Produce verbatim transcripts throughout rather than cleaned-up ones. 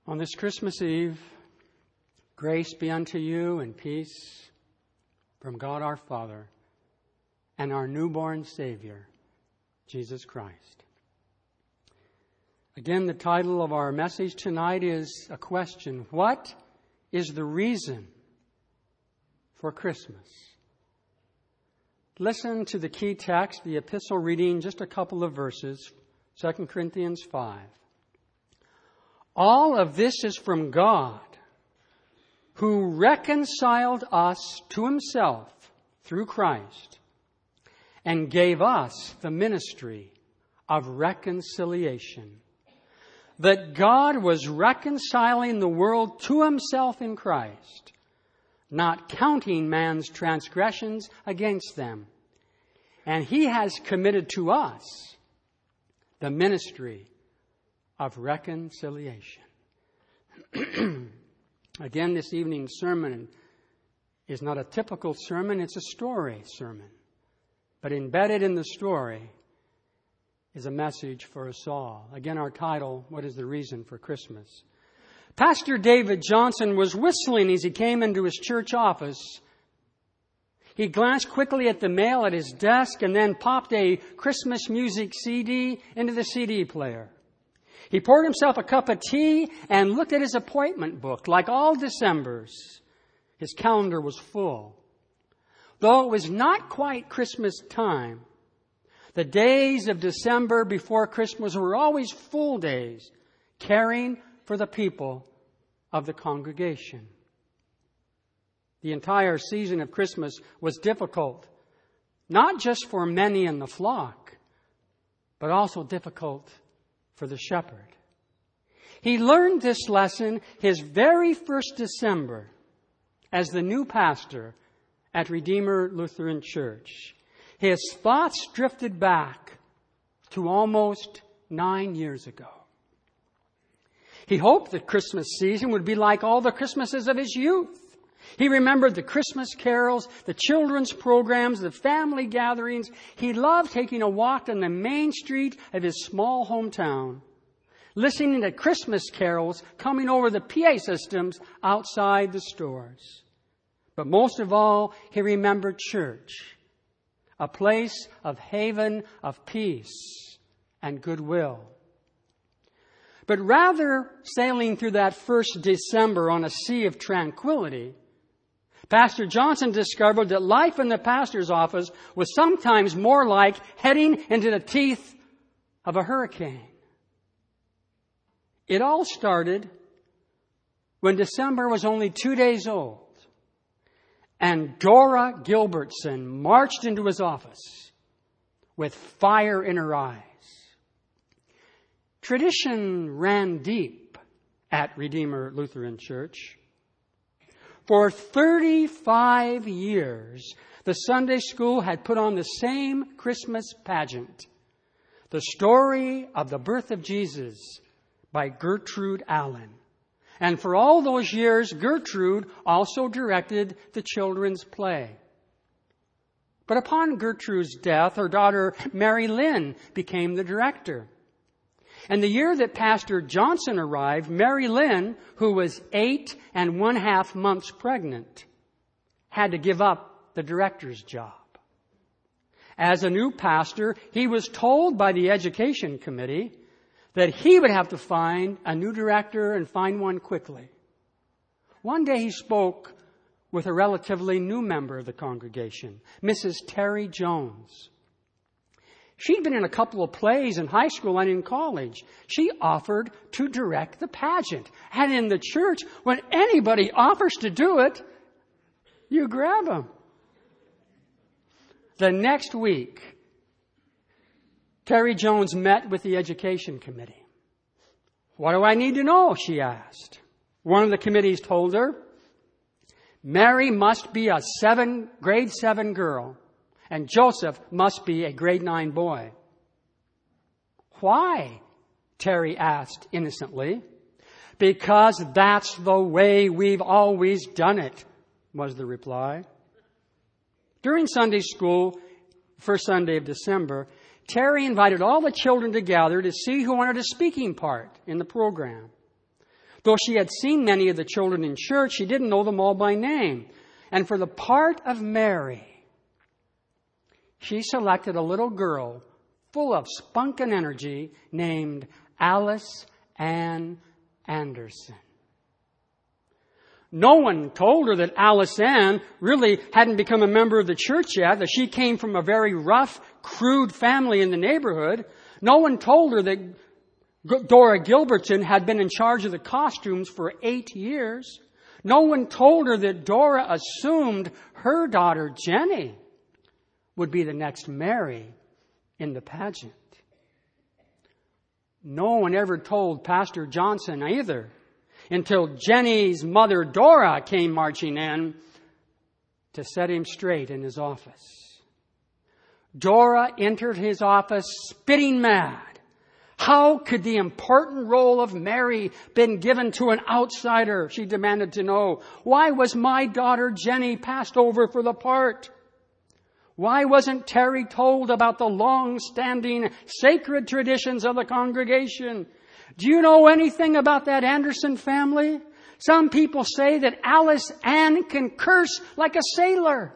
On this Christmas Eve, grace be unto you and peace from God our Father and our newborn Savior, Jesus Christ. Again, the title of our message tonight is a question. What is the reason for Christmas? Listen to the key text, the epistle reading, just a couple of verses, Second Corinthians five. All of this is from God, who reconciled us to himself through Christ and gave us the ministry of reconciliation. That God was reconciling the world to himself in Christ, not counting man's transgressions against them. And he has committed to us the ministry of reconciliation. Again, this evening's sermon is not a typical sermon, it's a story sermon. But embedded in the story is a message for us all. Again, our title, What is the Reason for Christmas? Pastor David Johnson was whistling as he came into his church office. He glanced quickly at the mail at his desk and then popped a Christmas music C D into the C D player. He poured himself a cup of tea and looked at his appointment book. Like all Decembers, his calendar was full. Though it was not quite Christmas time, the days of December before Christmas were always full days, caring for the people of the congregation. The entire season of Christmas was difficult, not just for many in the flock, but also difficult for the shepherd. He learned this lesson his very first December as the new pastor at Redeemer Lutheran Church. His thoughts drifted back to almost nine years ago. He hoped the Christmas season would be like all the Christmases of his youth. He remembered the Christmas carols, the children's programs, the family gatherings. He loved taking a walk on the main street of his small hometown, listening to Christmas carols coming over the P A systems outside the stores. But most of all, he remembered church, a place of haven of peace and goodwill. But rather sailing through that first December on a sea of tranquility, Pastor Johnson discovered that life in the pastor's office was sometimes more like heading into the teeth of a hurricane. It all started when December was only two days old and Dora Gilbertson marched into his office with fire in her eyes. Tradition ran deep at Redeemer Lutheran Church. For thirty-five years, the Sunday school had put on the same Christmas pageant, the story of the birth of Jesus by Gertrude Allen. And for all those years, Gertrude also directed the children's play. But upon Gertrude's death, her daughter Mary Lynn became the director. And the year that Pastor Johnson arrived, Mary Lynn, who was eight and one half months pregnant, had to give up the director's job. As a new pastor, he was told by the education committee that he would have to find a new director and find one quickly. One day he spoke with a relatively new member of the congregation, Missus Terry Jones. She'd been in a couple of plays in high school and in college. She offered to direct the pageant. And in the church, when anybody offers to do it, you grab them. The next week, Terry Jones met with the education committee. What do I need to know? She asked. One of the committees told her, Mary must be a seven, grade seven girl. And Joseph must be a grade nine boy. Why? Terry asked innocently. Because that's the way we've always done it, was the reply. During Sunday school, first Sunday of December, Terry invited all the children together to see who wanted a speaking part in the program. Though she had seen many of the children in church, she didn't know them all by name. And for the part of Mary, she selected a little girl full of spunk and energy named Alice Ann Anderson. No one told her that Alice Ann really hadn't become a member of the church yet, that she came from a very rough, crude family in the neighborhood. No one told her that Dora Gilbertson had been in charge of the costumes for eight years. No one told her that Dora assumed her daughter Jenny would be the next Mary in the pageant. No one ever told Pastor Johnson either, until Jenny's mother Dora came marching in to set him straight in his office. Dora entered his office spitting mad. How could the important role of Mary been given to an outsider? She demanded to know. Why was my daughter Jenny passed over for the part? Why wasn't Terry told about the long-standing sacred traditions of the congregation? Do you know anything about that Anderson family? Some people say that Alice Ann can curse like a sailor.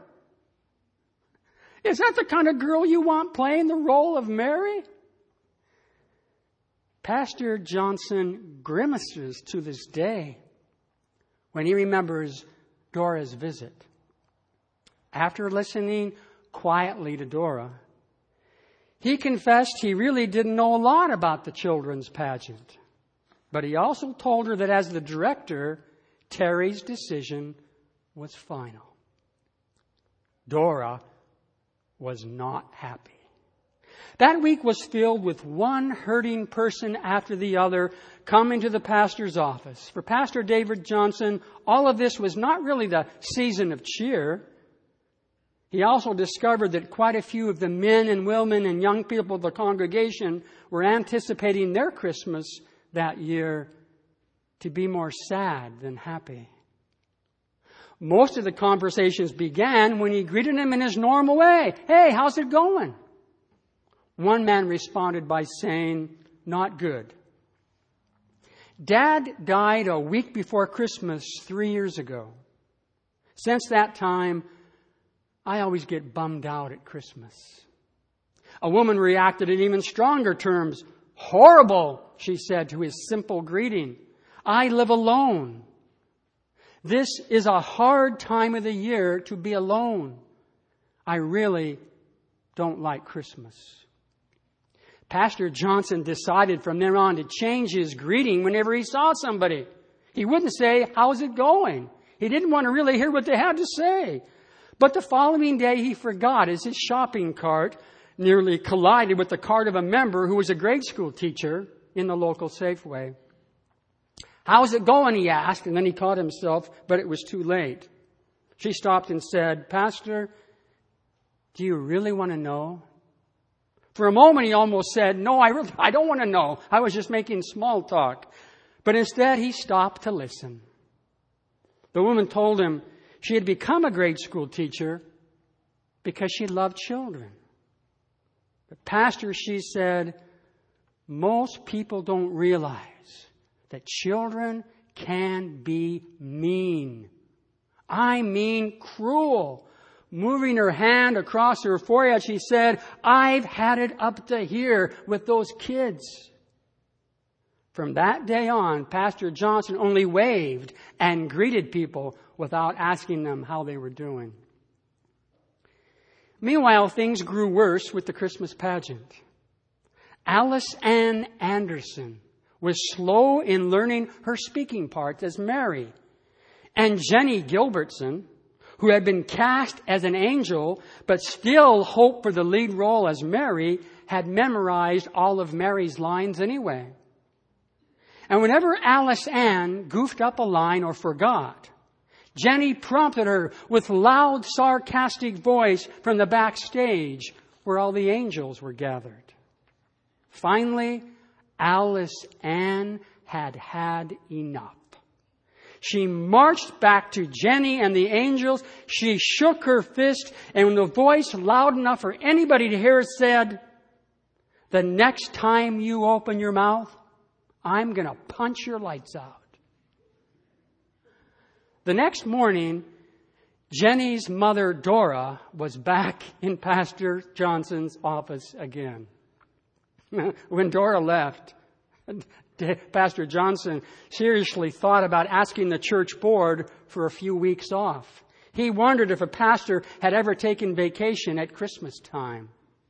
Is that the kind of girl you want playing the role of Mary? Pastor Johnson grimaces to this day when he remembers Dora's visit. After listening quietly to Dora, he confessed he really didn't know a lot about the children's pageant. But he also told her that as the director, Terry's decision was final. Dora was not happy. That week was filled with one hurting person after the other coming to the pastor's office. For Pastor David Johnson, all of this was not really the season of cheer. He also discovered that quite a few of the men and women and young people of the congregation were anticipating their Christmas that year to be more sad than happy. Most of the conversations began when he greeted them in his normal way. Hey, how's it going? One man responded by saying, not good. Dad died a week before Christmas three years ago. Since that time, I always get bummed out at Christmas. A woman reacted in even stronger terms. Horrible, she said to his simple greeting. I live alone. This is a hard time of the year to be alone. I really don't like Christmas. Pastor Johnson decided from there on to change his greeting whenever he saw somebody. He wouldn't say, how's it going? He didn't want to really hear what they had to say. But the following day he forgot as his shopping cart nearly collided with the cart of a member who was a grade school teacher in the local Safeway. How's it going? He asked, and then he caught himself, but it was too late. She stopped and said, Pastor, do you really want to know? For a moment he almost said, no, I really, I don't want to know. I was just making small talk. But instead he stopped to listen. The woman told him she had become a grade school teacher because she loved children. But Pastor, she said, most people don't realize that children can be mean. I mean cruel. Moving her hand across her forehead, she said, I've had it up to here with those kids. From that day on, Pastor Johnson only waved and greeted people without asking them how they were doing. Meanwhile, things grew worse with the Christmas pageant. Alice Ann Anderson was slow in learning her speaking parts as Mary. And Jenny Gilbertson, who had been cast as an angel, but still hoped for the lead role as Mary, had memorized all of Mary's lines anyway. And whenever Alice Ann goofed up a line or forgot, Jenny prompted her with loud, sarcastic voice from the backstage where all the angels were gathered. Finally, Alice Ann had had enough. She marched back to Jenny and the angels. She shook her fist, and with a voice loud enough for anybody to hear, said, the next time you open your mouth, I'm going to punch your lights out. The next morning, Jenny's mother, Dora, was back in Pastor Johnson's office again. When Dora left, Pastor Johnson seriously thought about asking the church board for a few weeks off. He wondered if a pastor had ever taken vacation at Christmas time.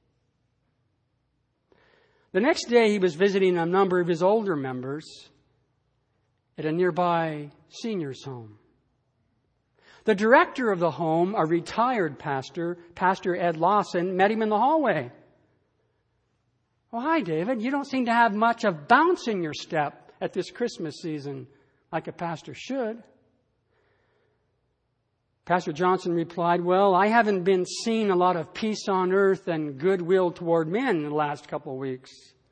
The next day, he was visiting a number of his older members at a nearby seniors' home. The director of the home, a retired pastor, Pastor Ed Lawson, met him in the hallway. "Well, hi, David. You don't seem to have much of bounce in your step at this Christmas season like a pastor should." Pastor Johnson replied, "Well, I haven't been seeing a lot of peace on earth and goodwill toward men in the last couple of weeks."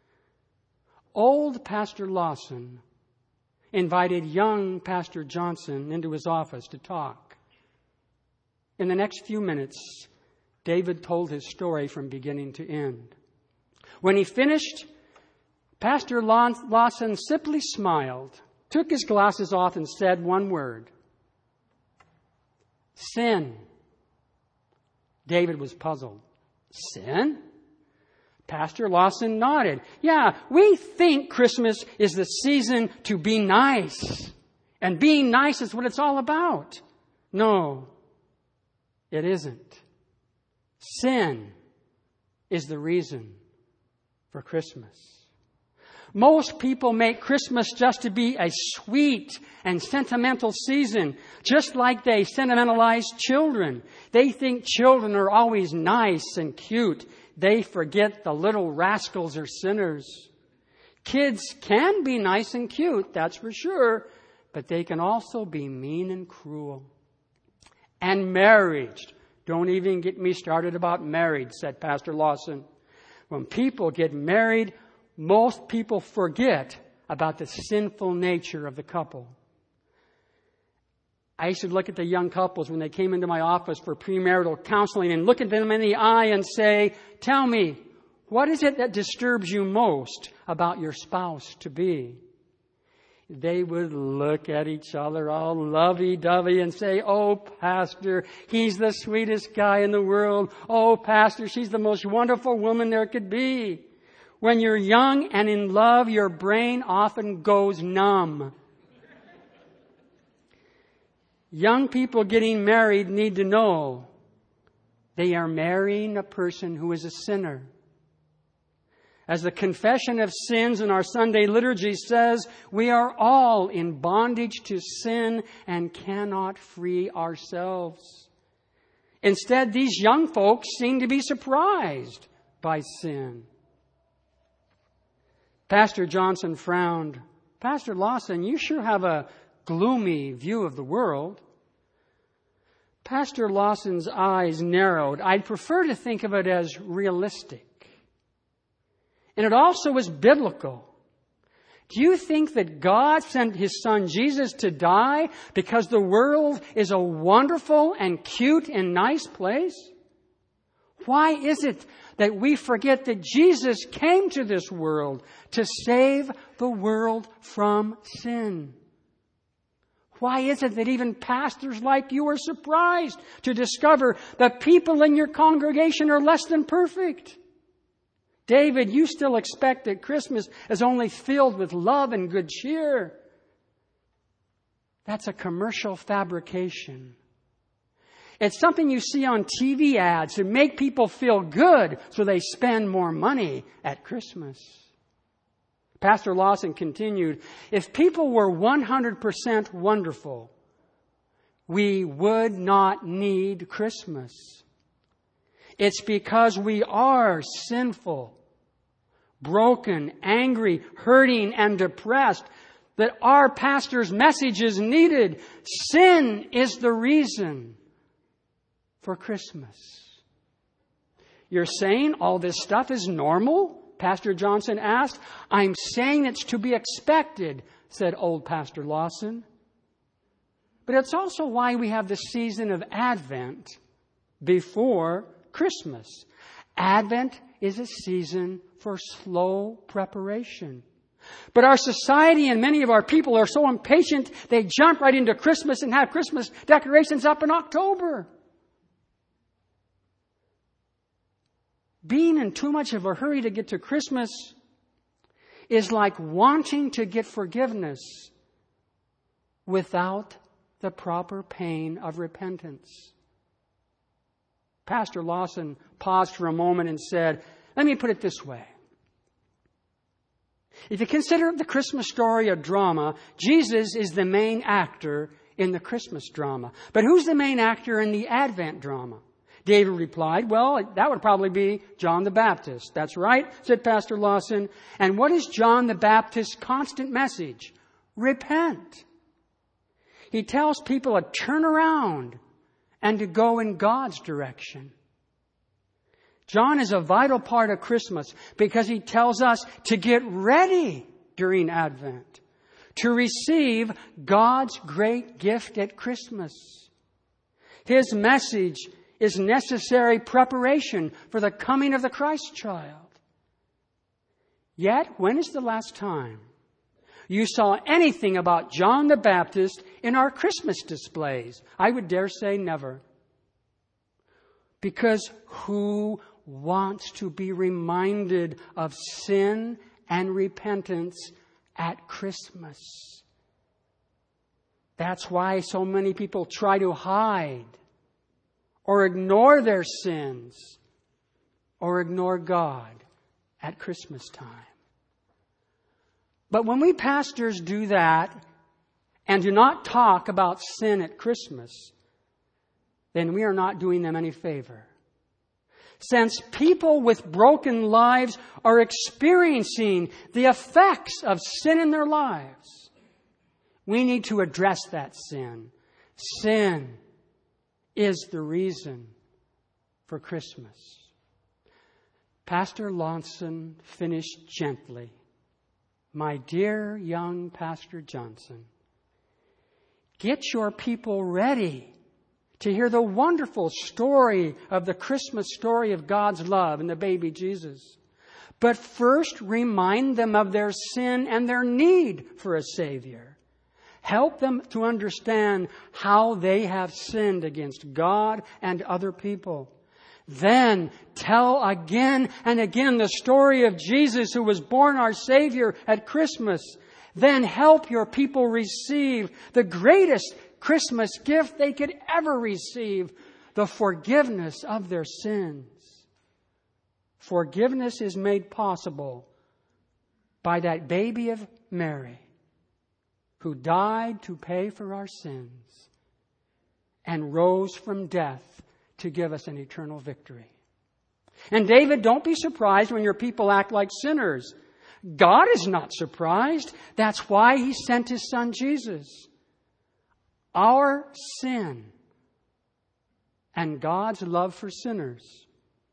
Old Pastor Lawson invited young Pastor Johnson into his office to talk. In the next few minutes, David told his story from beginning to end. When he finished, Pastor Lawson simply smiled, took his glasses off, and said one word: "Sin." David was puzzled. "Sin?" Pastor Lawson nodded. "Yeah, we think Christmas is the season to be nice. And being nice is what it's all about." "No, it isn't. Sin is the reason for Christmas. Most people make Christmas just to be a sweet and sentimental season, just like they sentimentalize children. They think children are always nice and cute. They forget the little rascals are sinners. Kids can be nice and cute, that's for sure, but they can also be mean and cruel. And marriage. Don't even get me started about marriage, said Pastor Lawson. When people get married, most people forget about the sinful nature of the couple. I used to look at the young couples when they came into my office for premarital counseling and look at them in the eye and say, "Tell me, what is it that disturbs you most about your spouse to be?" They would look at each other all lovey-dovey and say, "Oh, Pastor, he's the sweetest guy in the world. Oh, Pastor, she's the most wonderful woman there could be." When you're young and in love, your brain often goes numb. Young people getting married need to know they are marrying a person who is a sinner. As the confession of sins in our Sunday liturgy says, we are all in bondage to sin and cannot free ourselves. Instead, these young folks seem to be surprised by sin. Pastor Johnson frowned. "Pastor Lawson, you sure have a gloomy view of the world." Pastor Lawson's eyes narrowed. I'd prefer to think of it as realistic. And it also was biblical. Do you think that God sent His Son Jesus to die because the world is a wonderful and cute and nice place? Why is it that we forget that Jesus came to this world to save the world from sin? Why is it that even pastors like you are surprised to discover that people in your congregation are less than perfect? David, you still expect that Christmas is only filled with love and good cheer. That's a commercial fabrication. It's something you see on T V ads to make people feel good so they spend more money at Christmas. Pastor Lawson continued, if people were one hundred percent wonderful, we would not need Christmas. It's because we are sinful, broken, angry, hurting, and depressed that our pastor's message is needed. Sin is the reason for Christmas. You're saying all this stuff is normal? Pastor Johnson asked. I'm saying it's to be expected, said old Pastor Lawson. But it's also why we have the season of Advent before Christmas. Advent is a season for slow preparation. But our society and many of our people are so impatient, they jump right into Christmas and have Christmas decorations up in October. Being in too much of a hurry to get to Christmas is like wanting to get forgiveness without the proper pain of repentance. Pastor Lawson paused for a moment and said, let me put it this way. If you consider the Christmas story a drama, Jesus is the main actor in the Christmas drama. But who's the main actor in the Advent drama? David replied, well, that would probably be John the Baptist. That's right, said Pastor Lawson. And what is John the Baptist's constant message? Repent. He tells people to turn around and to go in God's direction. John is a vital part of Christmas because he tells us to get ready during Advent, to receive God's great gift at Christmas. His message is necessary preparation for the coming of the Christ child. Yet, when is the last time you saw anything about John the Baptist in our Christmas displays? I would dare say never. Because who wants to be reminded of sin and repentance at Christmas? That's why so many people try to hide or ignore their sins or ignore God at Christmas time. But when we pastors do that and do not talk about sin at Christmas, then we are not doing them any favor. Since people with broken lives are experiencing the effects of sin in their lives, we need to address that sin. Sin is the reason for Christmas. Pastor Lawson finished gently. My dear young Pastor Johnson, get your people ready to hear the wonderful story of the Christmas story of God's love and the baby Jesus. But first, remind them of their sin and their need for a Savior. Help them to understand how they have sinned against God and other people. Then tell again and again the story of Jesus who was born our Savior at Christmas. Then help your people receive the greatest Christmas gift they could ever receive, the forgiveness of their sins. Forgiveness is made possible by that baby of Mary who died to pay for our sins and rose from death to give us an eternal victory. And David, don't be surprised when your people act like sinners. God is not surprised. That's why He sent His Son Jesus. Our sin and God's love for sinners,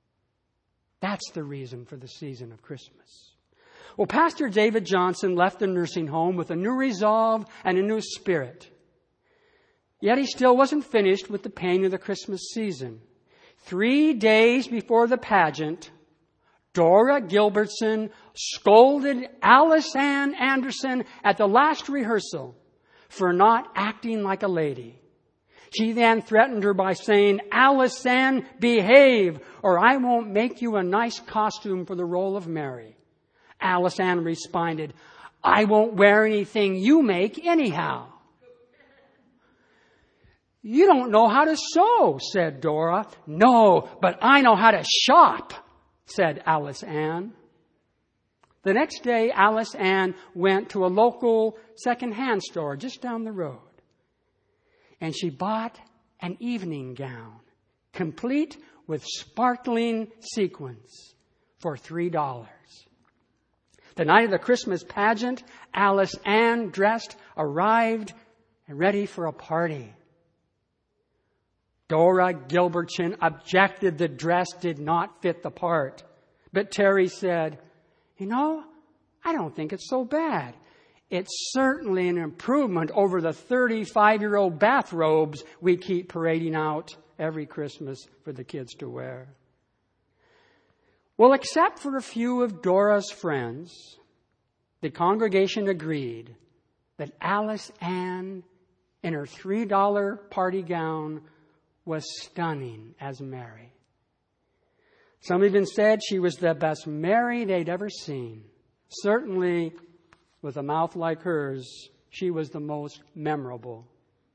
that's the reason for the season of Christmas. Well, Pastor David Johnson left the nursing home with a new resolve and a new spirit. Yet he still wasn't finished with the pain of the Christmas season. Three days before the pageant, Dora Gilbertson scolded Alice Ann Anderson at the last rehearsal for not acting like a lady. She then threatened her by saying, Alice Ann, behave, or I won't make you a nice costume for the role of Mary. Alice Ann responded, I won't wear anything you make anyhow. You don't know how to sew, said Dora. No, but I know how to shop, said Alice Ann. The next day, Alice Ann went to a local second-hand store just down the road. And she bought an evening gown, complete with sparkling sequins, for three dollars. The night of the Christmas pageant, Alice Ann, dressed, arrived, and ready for a party. Dora Gilbertson objected the dress did not fit the part. But Terry said, you know, I don't think it's so bad. It's certainly an improvement over the thirty-five-year-old bathrobes we keep parading out every Christmas for the kids to wear. Well, except for a few of Dora's friends, the congregation agreed that Alice Ann in her three dollar party gown was stunning as Mary. Some even said she was the best Mary they'd ever seen. Certainly, with a mouth like hers, she was the most memorable.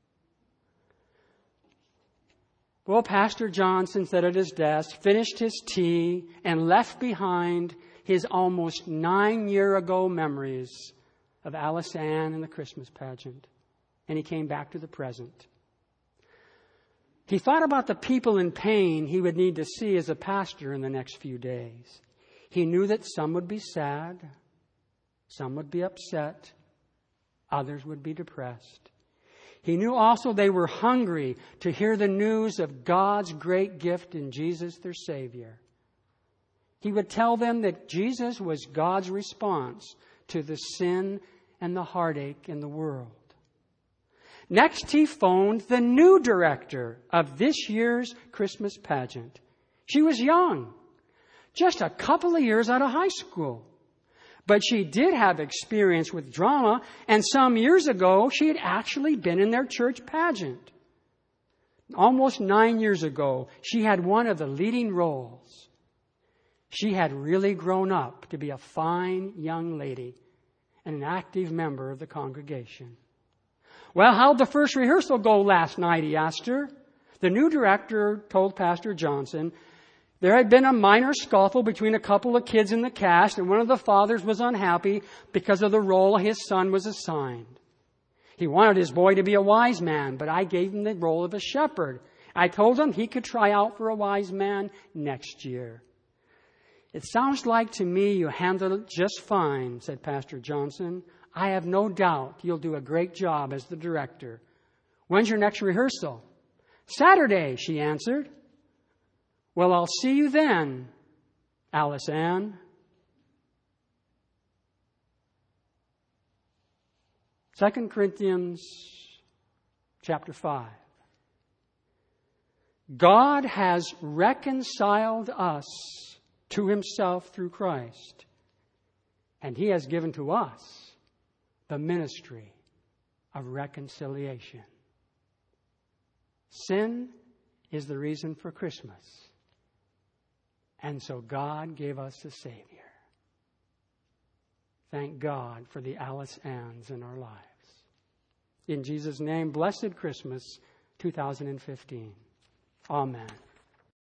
Well, Pastor Johnson sat at his desk, finished his tea, and left behind his almost nine-year-ago memories of Alice Ann and the Christmas pageant. And he came back to the present. He thought about the people in pain he would need to see as a pastor in the next few days. He knew that some would be sad, some would be upset, others would be depressed. He knew also they were hungry to hear the news of God's great gift in Jesus, their Savior. He would tell them that Jesus was God's response to the sin and the heartache in the world. Next, he phoned the new director of this year's Christmas pageant. She was young, just a couple of years out of high school. But she did have experience with drama, and some years ago, she had actually been in their church pageant. Almost nine years ago, she had one of the leading roles. She had really grown up to be a fine young lady and an active member of the congregation. Well, how'd the first rehearsal go last night, he asked her. The new director told Pastor Johnson there had been a minor scuffle between a couple of kids in the cast, and one of the fathers was unhappy because of the role his son was assigned. He wanted his boy to be a wise man, but I gave him the role of a shepherd. I told him he could try out for a wise man next year. It sounds like to me you handled it just fine, said Pastor Johnson. I have no doubt you'll do a great job as the director. When's your next rehearsal? Saturday, she answered. Well, I'll see you then, Alice Ann. Second Corinthians chapter five. God has reconciled us to himself through Christ, and he has given to us the ministry of reconciliation. Sin is the reason for Christmas. And so God gave us a Savior. Thank God for the Alice Anns in our lives. In Jesus' name, blessed Christmas two thousand fifteen. Amen.